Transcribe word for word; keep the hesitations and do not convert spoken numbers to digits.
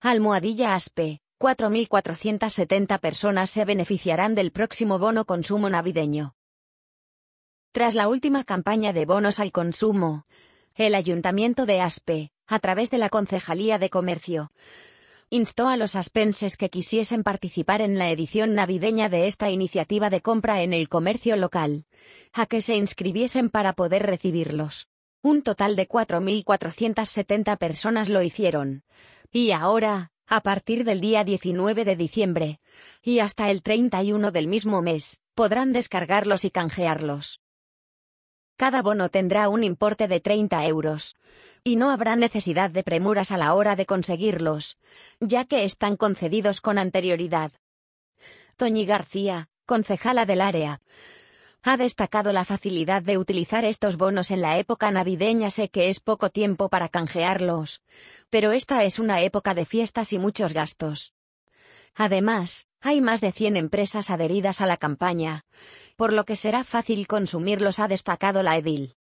Almohadilla Aspe, cuatro mil cuatrocientas setenta personas se beneficiarán del próximo bono consumo navideño. Tras la última campaña de bonos al consumo, el Ayuntamiento de Aspe, a través de la Concejalía de Comercio, instó a los aspenses que quisiesen participar en la edición navideña de esta iniciativa de compra en el comercio local, a que se inscribiesen para poder recibirlos. Un total de cuatro mil cuatrocientas setenta personas lo hicieron. Y ahora, a partir del día diecinueve de diciembre, y hasta el treinta y uno del mismo mes, podrán descargarlos y canjearlos. Cada bono tendrá un importe de treinta euros, y no habrá necesidad de premuras a la hora de conseguirlos, ya que están concedidos con anterioridad. Toñi García, concejala del área, ha destacado la facilidad de utilizar estos bonos en la época navideña. Sé que es poco tiempo para canjearlos, pero esta es una época de fiestas y muchos gastos. Además, hay más de cien empresas adheridas a la campaña, por lo que será fácil consumirlos, ha destacado la edil.